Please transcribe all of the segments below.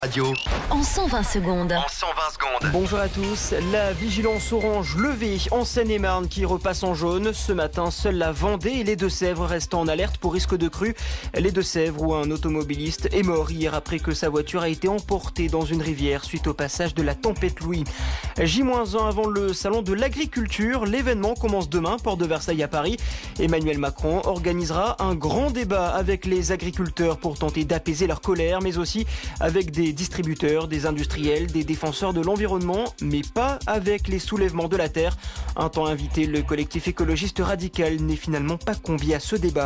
Radio. En 120 secondes. En 120 secondes. Bonjour à tous. La vigilance orange levée en Seine-et-Marne qui repasse en jaune. Ce matin, seule la Vendée et les Deux-Sèvres restent en alerte pour risque de crue. Les Deux-Sèvres où un automobiliste est mort hier après que sa voiture a été emportée dans une rivière suite au passage de la tempête Louis. J-1 avant le salon de l'agriculture. L'événement commence demain, porte de Versailles à Paris. Emmanuel Macron organisera un grand débat avec les agriculteurs pour tenter d'apaiser leur colère, mais aussi avec des distributeurs, des industriels, des défenseurs de l'environnement, mais pas avec les soulèvements de la terre. Un temps invité, le collectif écologiste radical n'est finalement pas convié à ce débat.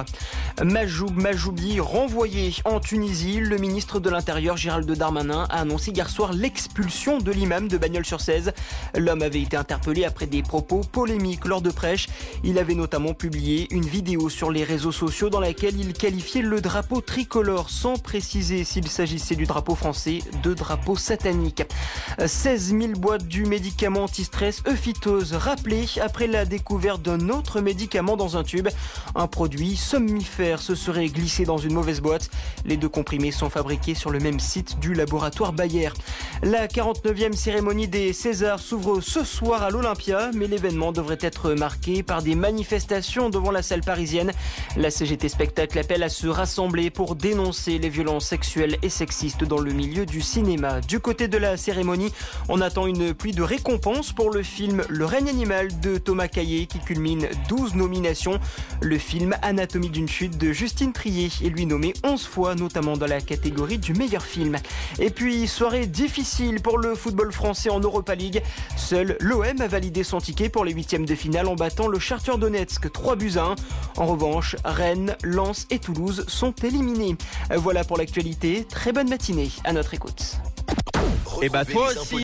Majoubi renvoyé en Tunisie. Le ministre de l'Intérieur, Gérald Darmanin, a annoncé hier soir l'expulsion de l'imam de Bagnols-sur-Cèze. L'homme avait été interpellé après des propos polémiques lors de prêches. Il avait notamment publié une vidéo sur les réseaux sociaux dans laquelle il qualifiait le drapeau tricolore sans préciser s'il s'agissait du drapeau français de drapeau satanique. 16 000 boîtes du médicament anti-stress Euphytose rappelées après la découverte d'un autre médicament dans un tube. Un produit somnifère se serait glissé dans une mauvaise boîte. Les deux comprimés sont fabriqués sur le même site du laboratoire Bayer. La 49e cérémonie des Césars s'ouvre ce soir à l'Olympia, mais l'événement devrait être marqué par des manifestations devant la salle parisienne. La CGT Spectacle appelle à se rassembler pour dénoncer les violences sexuelles et sexistes dans le milieu du cinéma. Du côté de la cérémonie, on attend une pluie de récompenses pour le film Le règne animal de Thomas Caillet qui culmine 12 nominations. Le film Anatomie d'une chute de Justine Triet est lui nommé 11 fois, notamment dans la catégorie du meilleur film. Et puis, soirée difficile pour le football français en Europa League. Seul l'OM a validé son ticket pour les huitièmes de finale en battant le Shakhtar Donetsk 3-1. En revanche, Rennes, Lens et Toulouse sont éliminés. Voilà pour l'actualité. Très bonne matinée à notre écoute. Et toi aussi.